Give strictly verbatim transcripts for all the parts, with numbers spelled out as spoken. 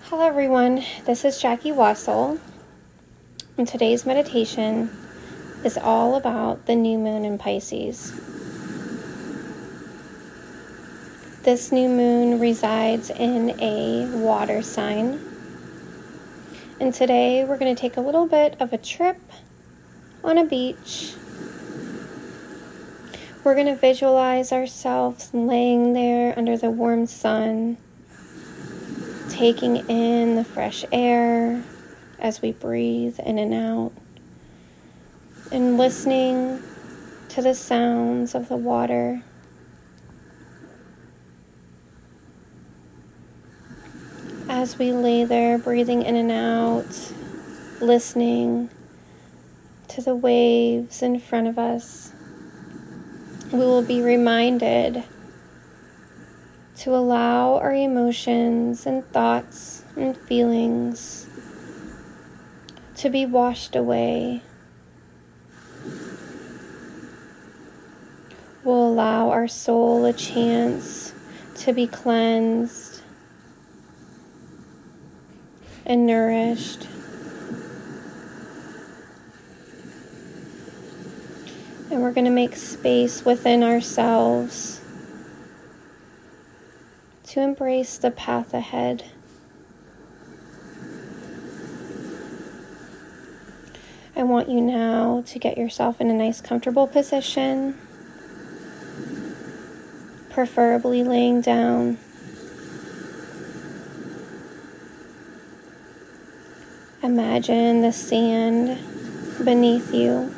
Hello everyone, this is Jackie Wassel, and today's meditation is all about the new moon in Pisces. This new moon resides in a water sign, and today we're going to take a little bit of a trip on a beach. We're going to visualize ourselves laying there under the warm sun, taking in the fresh air as we breathe in and out, and listening to the sounds of the water. As we lay there breathing in and out, listening to the waves in front of us, we will be reminded to allow our emotions and thoughts and feelings to be washed away. We'll allow our soul a chance to be cleansed and nourished. And we're going to make space within ourselves to embrace the path ahead. I want you now to get yourself in a nice comfortable position, preferably laying down. Imagine the sand beneath you,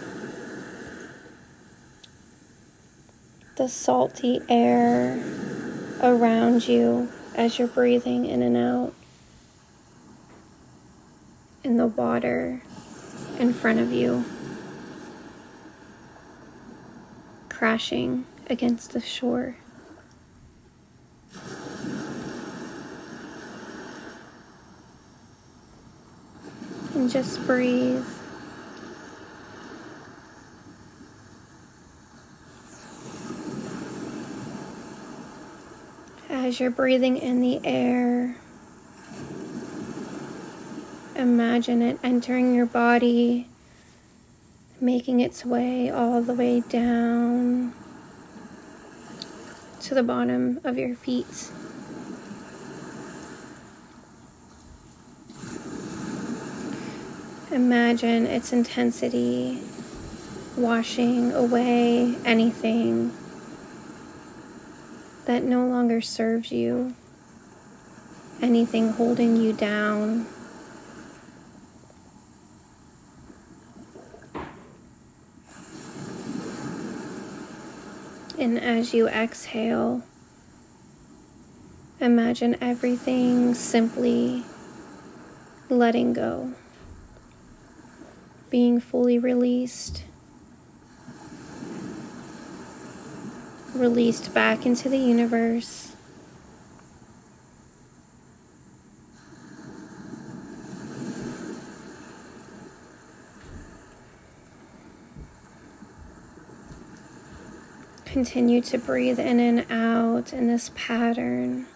the salty air around you as you're breathing in and out, and the water in front of you crashing against the shore. And just breathe. As you're breathing in the air, imagine it entering your body, making its way all the way down to the bottom of your feet. Imagine its intensity washing away anything that no longer serves you, anything holding you down. And as you exhale, imagine everything simply letting go, being fully released. Released back into the universe. Continue to breathe in and out in this pattern.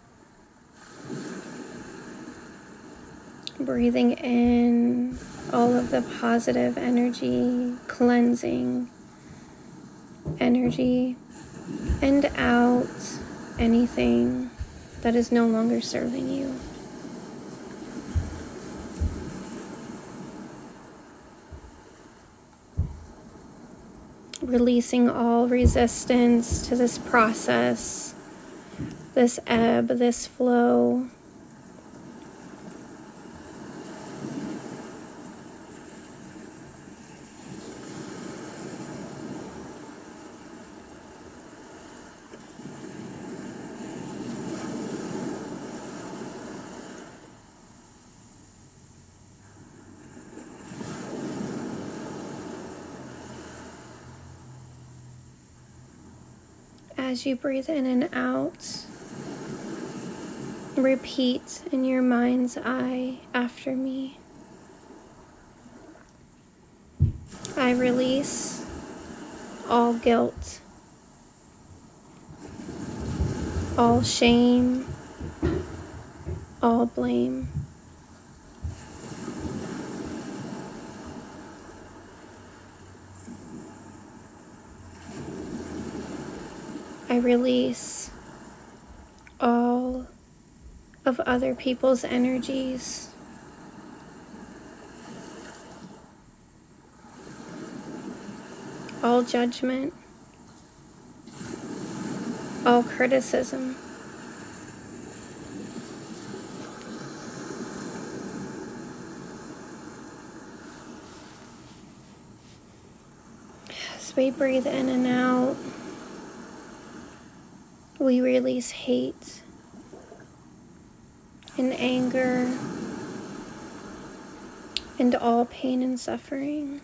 Breathing in all of the positive energy, cleansing energy, and out anything that is no longer serving you. Releasing all resistance to this process, this ebb, this flow. As you breathe in and out, repeat in your mind's eye after me. I release all guilt, all shame, all blame. I release all of other people's energies. All judgment, all criticism. As we breathe in and out, we release hate and anger and all pain and suffering.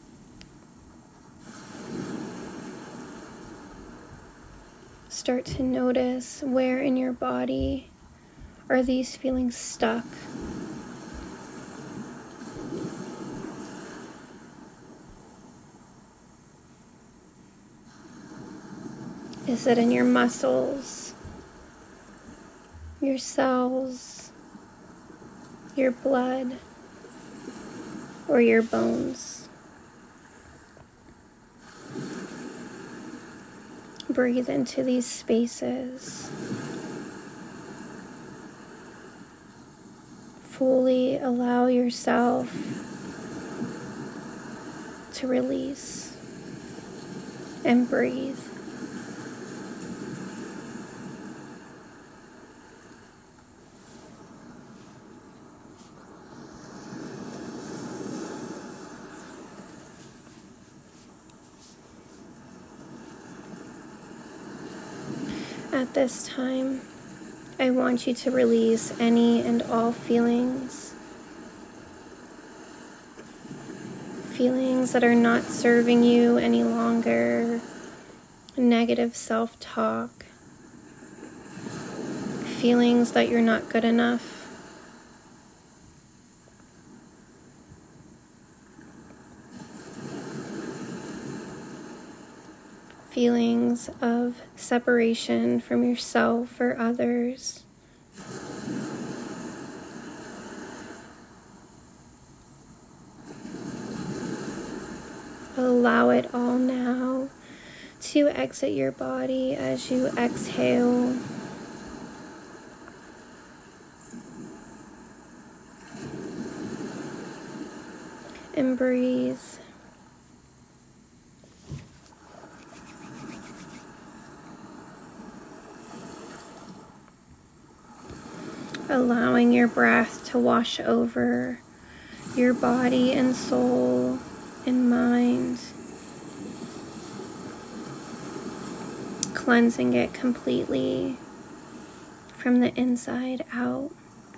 Start to notice where in your body are these feelings stuck. Is it in your muscles, your cells, your blood, or your bones? Breathe into these spaces. Fully allow yourself to release and breathe. At this time, I want you to release any and all feelings. Feelings that are not serving you any longer. Negative self-talk. Feelings that you're not good enough. Feelings of separation from yourself or others. Allow it all now to exit your body as you exhale. And breathe. Allowing your breath to wash over your body and soul and mind, cleansing it completely from the inside out.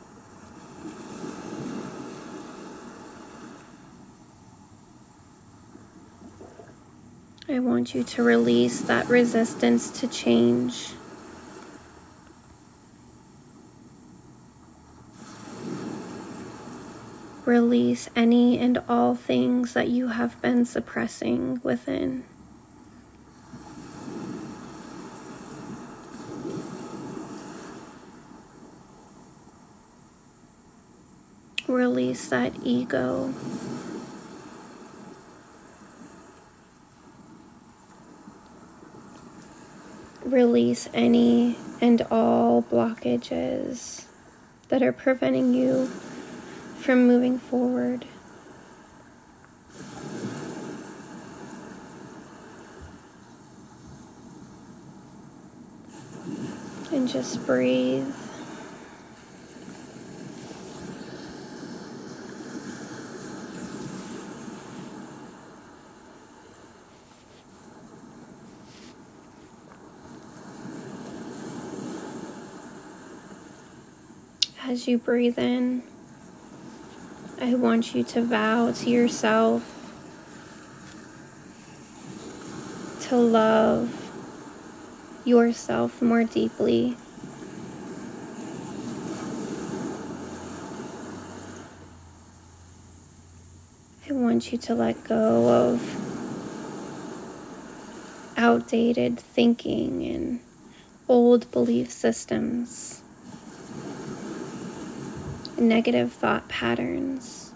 I want you to release that resistance to change. Release any and all things that you have been suppressing within. Release that ego. Release any and all blockages that are preventing you from moving forward. And just breathe. As you breathe in, I want you to vow to yourself to love yourself more deeply. I want you to let go of outdated thinking and old belief systems. negative thought patterns,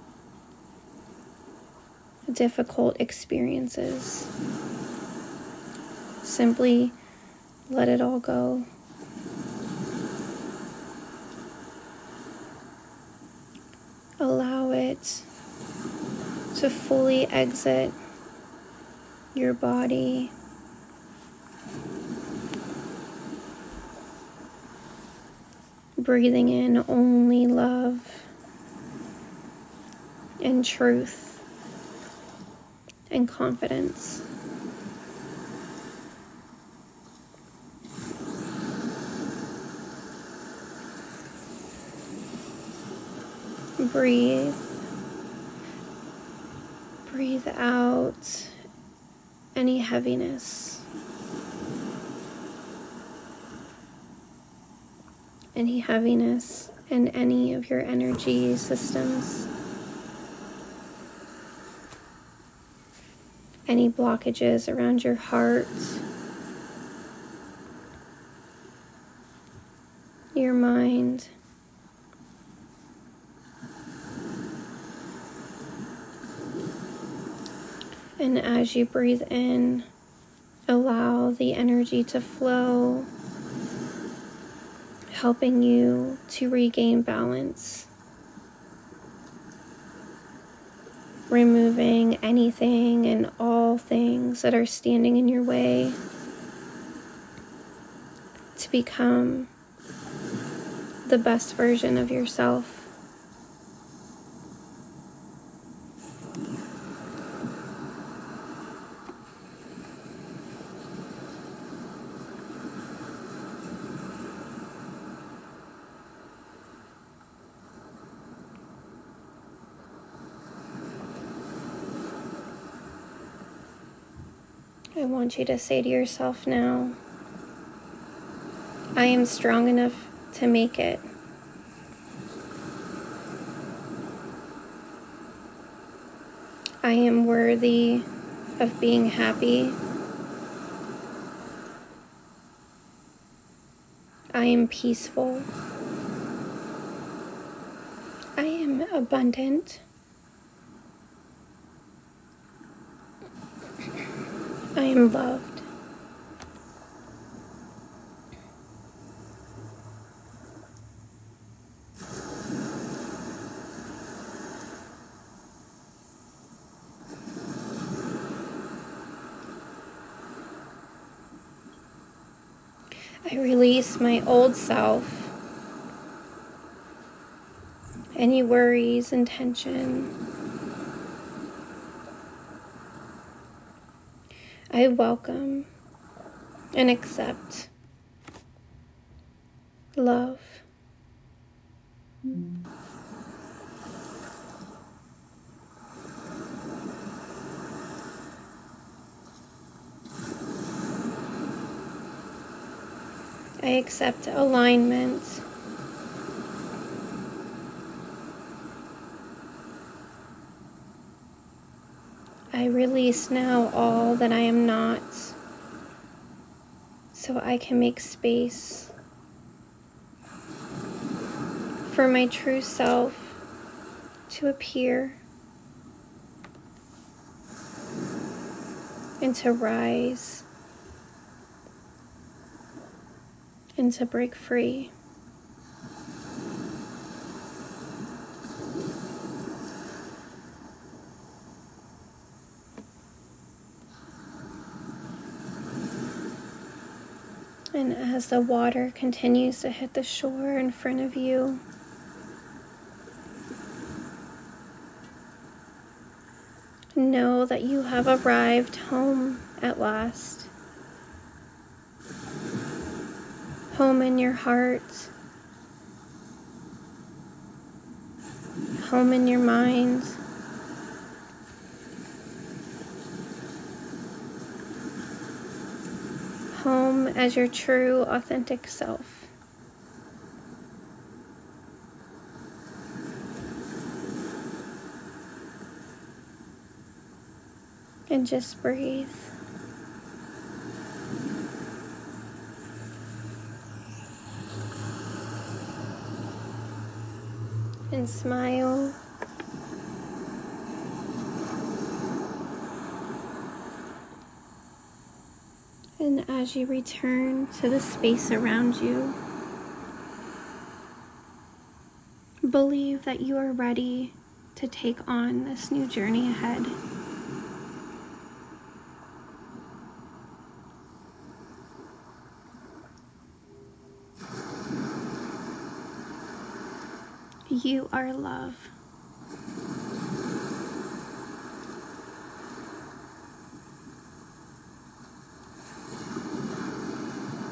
difficult experiences. Simply let it all go. Allow it to fully exit your body. Breathing in only love and truth and confidence. Breathe. Breathe out any heaviness, any heaviness in any of your energy systems, any blockages around your heart, your mind. And as you breathe in, allow the energy to flow, helping you to regain balance, removing anything and all things that are standing in your way to become the best version of yourself. I want you to say to yourself now, I am strong enough to make it. I am worthy of being happy. I am peaceful. I am abundant. I am loved. I release my old self, any worries and tension. I welcome and accept love. I accept alignment. I release now all that I am not, so I can make space for my true self to appear and to rise and to break free. And as the water continues to hit the shore in front of you, know that you have arrived home at last. Home in your heart. Home in your mind. Home as your true, authentic self. And just breathe. and smile. And as you return to the space around you, believe that you are ready to take on this new journey ahead. You are love.